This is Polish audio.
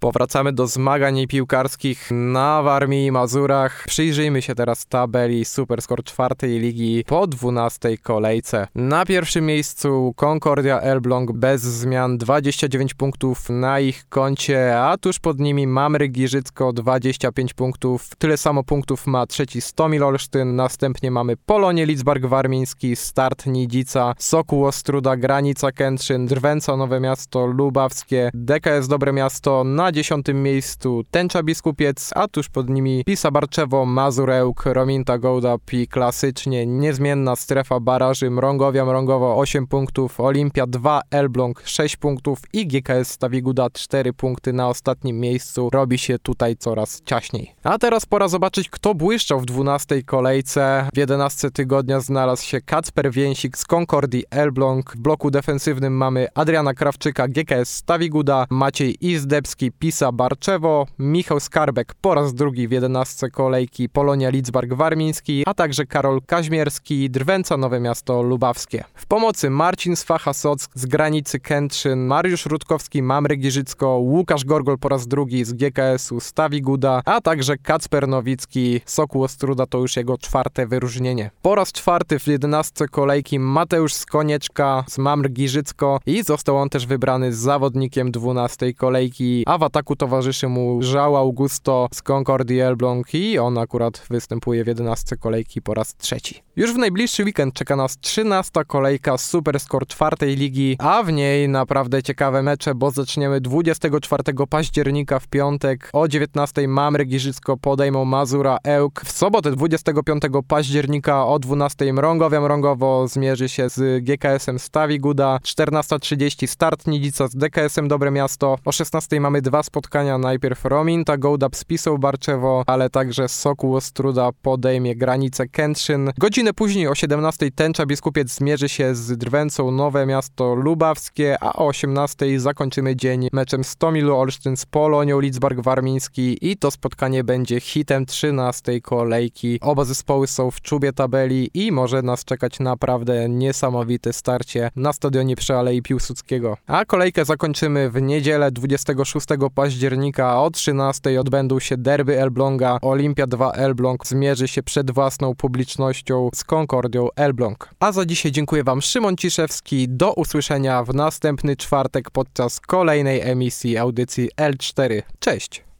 Powracamy do zmagań piłkarskich na Warmii i Mazurach. Przyjrzyjmy się teraz tabeli Superskor 4. ligi po 12. kolejce. Na pierwszym miejscu Concordia Elbląg bez zmian, 29 punktów na ich koncie, a tuż pod nimi Mamry Giżycko 25 punktów. Tyle samo punktów ma trzeci Stomil Olsztyn, następnie mamy Polonię Lidzbark Warmiński, Start Nidzica, Sokół Ostróda, Granica Kętrzyn, Drwęca Nowe Miasto, Lubawskie, DKS Dobre Miasto na 10. miejscu Tęcza Biskupiec, a tuż pod nimi Pisa Barczewo, Mazur Ełk, Rominta Gołdap i klasycznie niezmienna strefa baraży Mrągowia Mrągowo 8 punktów, Olimpia 2, Elbląg 6 punktów i GKS Stawiguda 4 punkty na ostatnim miejscu. Robi się tutaj coraz ciaśniej. A teraz pora zobaczyć, kto błyszczał w 12. kolejce. W 11 tygodnia znalazł się Kacper Więsik z Concordii Elbląg. W bloku defensywnym mamy Adriana Krawczyka, GKS Stawiguda, Maciej Izdebski, Pisa Barczewo, Michał Skarbek po raz drugi w 11 kolejki, Polonia Lidzbark Warmiński, a także Karol Kaźmierski, Drwęca Nowe Miasto Lubawskie. W pomocy Marcin Swacha-Sock z Granicy Kętrzyn, Mariusz Rutkowski, Mamry Giżycko, Łukasz Gorgol po raz drugi z GKS-u Stawiguda, a także Kacper Nowicki, Sokół Ostróda, to już jego 4. wyróżnienie. Po raz 4 w 11 kolejki Mateusz Skonieczka z Mamry Giżycko i został on też wybrany zawodnikiem 12 kolejki, a w ataku towarzyszy mu João Augusto z Concordii Elbląg i on akurat występuje w 11 kolejki po raz 3. Już w najbliższy weekend czeka nas 13. kolejka Superskor 4. ligi, a w niej naprawdę ciekawe mecze, bo zaczniemy 24 października w piątek. O 19 Mamry Giżycko podejmą Mazura Ełk. W sobotę 25 października o 12 Mrągowia Mrągowo zmierzy się z GKS-em Stawiguda. 14:30 Start Nidzica z DKS-em Dobre Miasto. O 16 mamy dwa spotkania. Najpierw Rominta Gołdap z Pisą Barczewo, ale także Sokół Ostróda podejmie Granicę Kętrzyn. Godzinę później o 17 Tęcza Biskupiec zmierzy się z Drwęcą Nowe Miasto Lubawskie, a o 18 zakończymy dzień meczem Stomilu Olsztyn z Polonią Lidzbark Warmiński i to spotkanie będzie hitem 13. kolejki. Oba zespoły są w czubie tabeli i może nas czekać naprawdę niesamowite starcie na stadionie przy Alei Piłsudskiego. A kolejkę zakończymy w niedzielę 26 października o 13 odbędą się derby Elbląga. Olimpia 2 Elbląg zmierzy się przed własną publicznością z Concordią Elbląg. A za dzisiaj dziękuję Wam, Szymon Ciszewski. Do usłyszenia w następny czwartek podczas kolejnej emisji audycji L4. Cześć!